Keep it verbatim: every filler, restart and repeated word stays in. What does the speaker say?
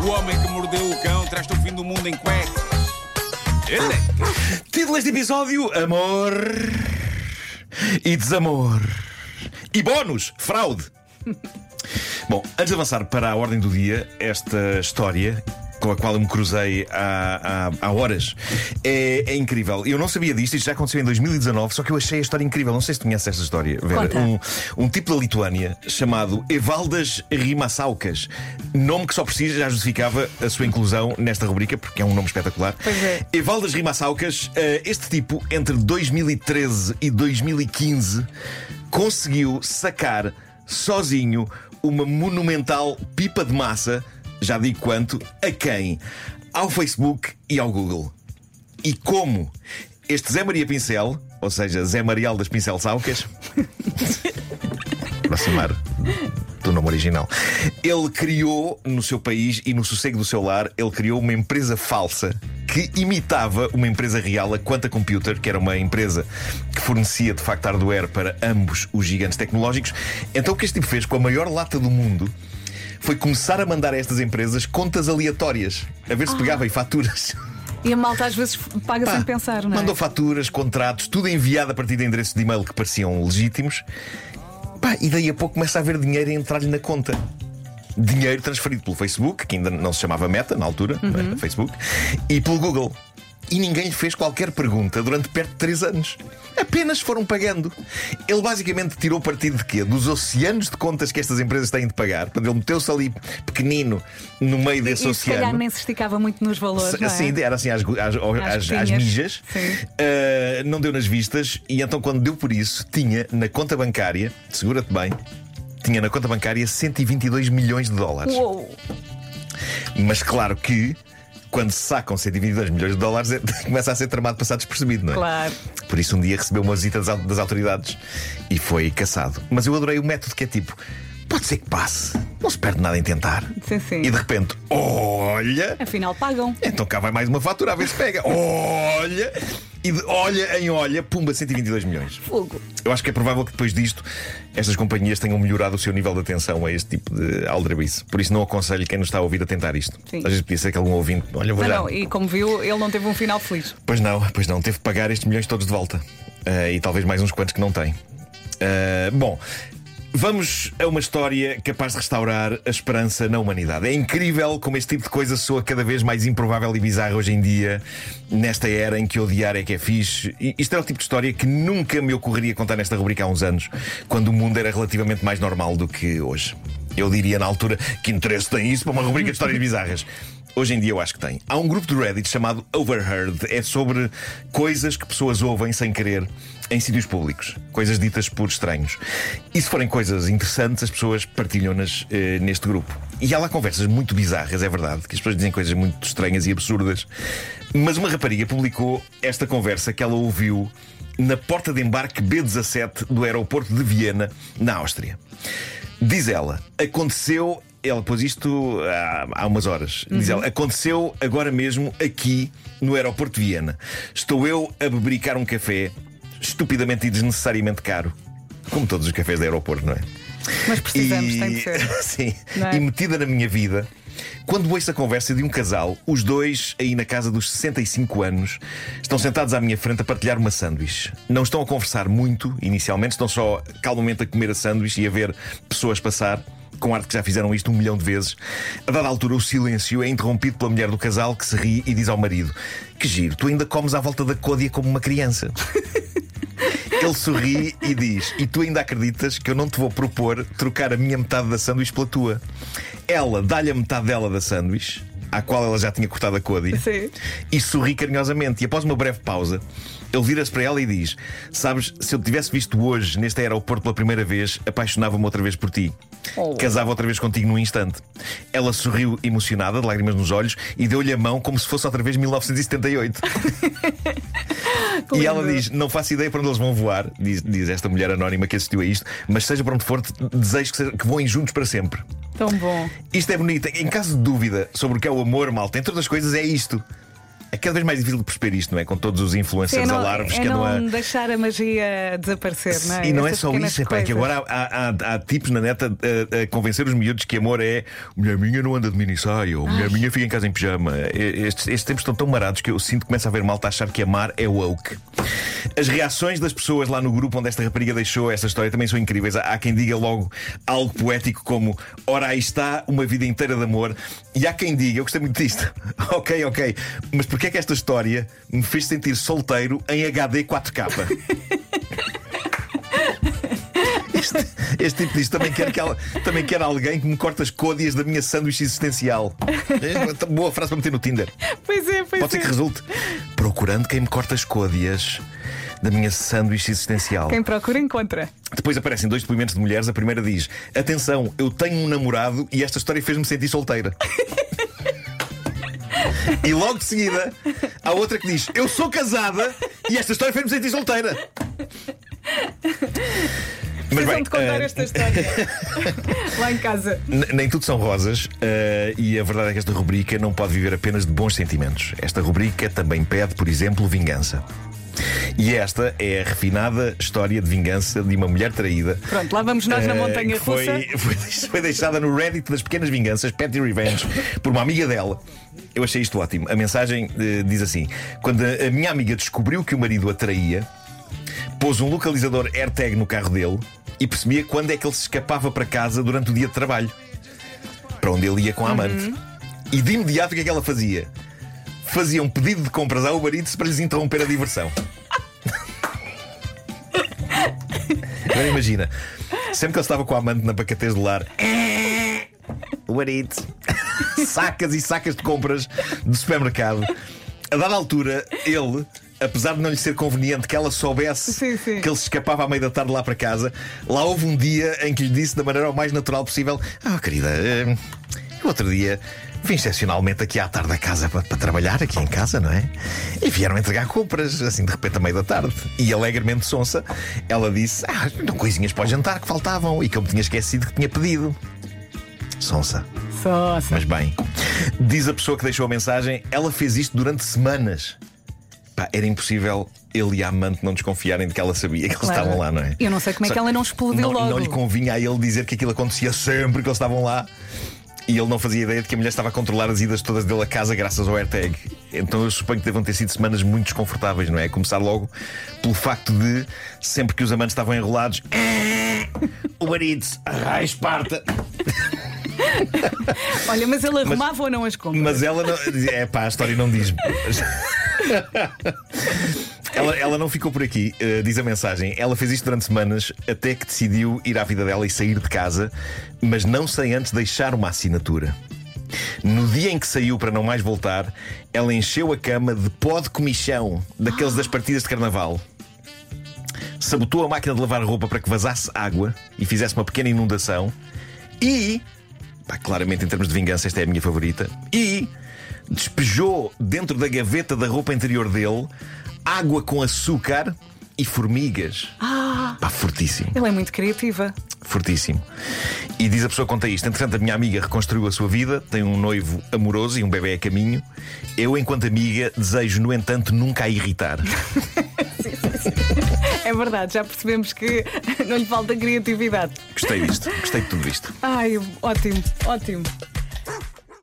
O homem que mordeu o cão traz-te o fim do mundo em cuecas. Título deste episódio: Amor e desamor. E bónus: fraude. Bom, antes de avançar para a ordem do dia, esta história com a qual eu me cruzei há, há, há horas é, é incrível. Eu não sabia disto, isto já aconteceu em dois mil e dezanove, só que eu achei a história incrível. Não sei se tu conheces esta história, Vera. Um, um tipo da Lituânia chamado Evaldas Rimasaukas, nome que só por si já justificava a sua inclusão nesta rubrica, porque é um nome espetacular. Pois é. Evaldas Rimasaukas, este tipo, entre dois mil e treze e dois mil e quinze, conseguiu sacar sozinho uma monumental pipa de massa. Já digo quanto. A quem? Ao Facebook e ao Google. E como? Este Zé Maria Pincel, ou seja, Zé Marial das Pincel Saucas, aproximar do nome original, ele criou no seu país e no sossego do seu lar, ele criou uma empresa falsa que imitava uma empresa real, a Quanta Computer, que era uma empresa que fornecia de facto hardware para ambos os gigantes tecnológicos. Então o que este tipo fez com a maior lata do mundo foi começar a mandar a estas empresas contas aleatórias, a ver se ah. pegava em faturas. E a malta às vezes paga Pá, sem pensar, não é? Mandou faturas, contratos, tudo enviado a partir de endereços de e-mail que pareciam legítimos. Pá, e daí a pouco começa a haver dinheiro a entrar-lhe na conta. Dinheiro transferido pelo Facebook, que ainda não se chamava Meta na altura, uhum. não é? Facebook, e pelo Google. E ninguém lhe fez qualquer pergunta durante perto de três anos. Apenas foram pagando. Ele basicamente tirou partido de quê? Dos oceanos de contas que estas empresas têm de pagar. Quando ele meteu-se ali pequenino no meio desse e, e oceano. Se calhar nem se esticava muito nos valores, não é? Sim, era assim às, às, às, às mijas. uh, Não deu nas vistas. E então quando deu por isso, tinha na conta bancária, segura-te bem, tinha na conta bancária cento e vinte e dois milhões de dólares. Uou. Mas claro que quando se sacam cento e vinte e dois milhões de dólares, é, começa a ser tramado, passado despercebido, não é? Claro. Por isso um dia recebeu uma visita das, das autoridades e foi caçado. Mas eu adorei o método, que é tipo: pode ser que passe, não se perde nada em tentar. Sim, sim. E de repente, olha, afinal pagam. Então cá vai mais uma fatura, a ver se pega. Olha, e de olha em olha, pumba, cento e vinte e dois milhões. Fogo. Eu acho que é provável que depois disto estas companhias tenham melhorado o seu nível de atenção a este tipo de aldrabice. Por isso não aconselho quem nos está a ouvir a tentar isto. Sim. Às vezes podia ser que algum ouvinte, olha, vou não, já... não, e como viu, ele não teve um final feliz. Pois não, pois não, teve que pagar estes milhões todos de volta. uh, E talvez mais uns quantos que não tem. uh, Bom, vamos a uma história capaz de restaurar a esperança na humanidade. É incrível como este tipo de coisa soa cada vez mais improvável e bizarra hoje em dia, nesta era em que odiar é que é fixe. E isto é o tipo de história que nunca me ocorreria contar nesta rubrica há uns anos, quando o mundo era relativamente mais normal do que hoje. Eu diria na altura: que interesse tem isso para uma rubrica de histórias bizarras? Hoje em dia eu acho que tem. Há um grupo de Reddit chamado Overheard. É sobre coisas que pessoas ouvem sem querer em sítios públicos, coisas ditas por estranhos. E se forem coisas interessantes, as pessoas partilham-nas eh, neste grupo. E há lá conversas muito bizarras, é verdade, que as pessoas dizem coisas muito estranhas e absurdas. Mas uma rapariga publicou esta conversa que ela ouviu na porta de embarque B dezassete do aeroporto de Viena, na Áustria. Diz ela: aconteceu... Ela pôs isto há, há umas horas. Diz ela: aconteceu agora mesmo aqui no aeroporto de Viena. Estou eu a bebericar um café estupidamente e desnecessariamente caro, como todos os cafés do aeroporto, não é? Mas precisamos, e... tem de ser. Sim. É? E metida na minha vida, quando ouço a conversa de um casal, os dois aí na casa dos sessenta e cinco anos, estão sentados à minha frente a partilhar uma sanduíche. Não estão a conversar muito inicialmente, estão só calmamente a comer a sanduíche e a ver pessoas passar, com ar de que já fizeram isto um milhão de vezes. A dada altura o silêncio é interrompido pela mulher do casal, que se ri e diz ao marido: que giro, tu ainda comes à volta da côdea como uma criança. Ele sorri e diz: e tu ainda acreditas que eu não te vou propor trocar a minha metade da sanduíche pela tua? Ela dá-lhe a metade dela da sanduíche, à qual ela já tinha cortado a côdea. Sim. E sorri carinhosamente. E após uma breve pausa, ele vira-se para ela e diz: sabes, se eu te tivesse visto hoje neste aeroporto pela primeira vez, apaixonava-me outra vez por ti. Oh. Casava outra vez contigo num instante. Ela sorriu emocionada, de lágrimas nos olhos, e deu-lhe a mão como se fosse outra vez mil novecentos e setenta e oito. E ela diz: não faço ideia para onde eles vão voar, diz, diz esta mulher anónima que assistiu a isto, mas seja para onde for, desejo que, seja, que voem juntos para sempre. Tão bom. Isto é bonito. Em caso de dúvida sobre o que é o amor, malta, entre outras coisas, é isto. É cada vez mais difícil de perceber isto, não é? Com todos os influencers é não, alarves é que andam não a. deixar a magia desaparecer, não é? E não Essas é só pequenas isso, é pá, que coisas. agora há, há, há tipos na neta a, a convencer os miúdos que amor é mulher minha não anda de minissaia, ou mulher minha fica em casa em pijama. Estes, estes tempos estão tão marados que eu sinto que começa a haver malta a achar que amar é woke. As reações das pessoas lá no grupo onde esta rapariga deixou essa história também são incríveis. Há quem diga logo algo poético como: ora, aí está uma vida inteira de amor. E há quem diga, eu gostei muito disto, ok, ok, mas porquê é que esta história me fez sentir solteiro em H D quatro K? Este, este tipo diz: também quer, que ela, também quer alguém que me corte as côdeas da minha sanduíche existencial. É, boa frase para meter no Tinder. Pois é, pois Pode ser é. que resulte. Procurando quem me corta as côdeas da minha sanduíche existencial. Quem procura encontra. Depois aparecem dois depoimentos de mulheres. A primeira diz: atenção, eu tenho um namorado e esta história fez-me sentir solteira. E logo de seguida há outra que diz: eu sou casada e esta história fez-me sentir solteira. Mas Precisam bem, de contar uh, esta história lá em casa. n- nem tudo são rosas, uh, e a verdade é que esta rubrica não pode viver apenas de bons sentimentos. Esta rubrica também pede, por exemplo, vingança. E esta é a refinada história de vingança de uma mulher traída. Pronto, lá vamos nós na eh, montanha que foi, russa. foi, foi deixada no Reddit das pequenas vinganças, Petty Revenge, por uma amiga dela. Eu achei isto ótimo. A mensagem eh, diz assim: quando a, a minha amiga descobriu que o marido a traía, pôs um localizador AirTag no carro dele e percebia quando é que ele se escapava para casa durante o dia de trabalho, para onde ele ia com a amante. Uhum. E de imediato o que é que ela fazia? Fazia um pedido de compras ao Uber Eats para lhes interromper a diversão. Agora imagina, sempre que ele estava com a amante na pacatez do lar, Uber Eats, sacas e sacas de compras do supermercado. A dada altura, ele, apesar de não lhe ser conveniente que ela soubesse Sim, sim. que ele se escapava à meia da tarde lá para casa, lá houve um dia em que lhe disse da maneira o mais natural possível: ah, querida, eh, o outro dia vim excepcionalmente aqui à tarde a casa para, para trabalhar, aqui em casa, não é? E vieram entregar compras, assim de repente à meia da tarde. E alegremente sonsa, ela disse: ah, não, coisinhas para o jantar que faltavam e que eu me tinha esquecido que tinha pedido. Sonsa. Só, só. Mas bem, diz a pessoa que deixou a mensagem, ela fez isto durante semanas. Pá, era impossível ele e a amante não desconfiarem de que ela sabia que eles Claro. estavam lá, não é? Eu não sei como é Só que ela não explodiu não, logo. Não lhe convinha a ele dizer que aquilo acontecia sempre que eles estavam lá. E ele não fazia ideia de que a mulher estava a controlar as idas todas dele a casa graças ao AirTag. Então eu suponho que devam ter sido semanas muito desconfortáveis, não é? Começar logo pelo facto de, sempre que os amantes estavam enrolados, o marido, ai, Esparta. Olha, mas ele arrumava ou não as compras? Mas ela não. É pá, a história não diz. Ela, ela não ficou por aqui, uh, diz a mensagem. Ela fez isto durante semanas até que decidiu ir à vida dela e sair de casa, mas não sem antes deixar uma assinatura. No dia em que saiu para não mais voltar, ela encheu a cama de pó de comichão, daqueles das partidas de carnaval. Sabotou a máquina de lavar roupa para que vazasse água e fizesse uma pequena inundação. E, pá, claramente em termos de vingança esta é a minha favorita, e despejou dentro da gaveta da roupa interior dele água com açúcar e formigas. Ah, Pá, fortíssimo. ela é muito criativa. Fortíssimo. E diz a pessoa que conta isto: entretanto, a minha amiga reconstruiu a sua vida, tem um noivo amoroso e um bebê a caminho. Eu, enquanto amiga, desejo, no entanto, nunca a irritar. É verdade, já percebemos que não lhe falta criatividade. Gostei disto, gostei de tudo isto. Ai, ótimo, ótimo.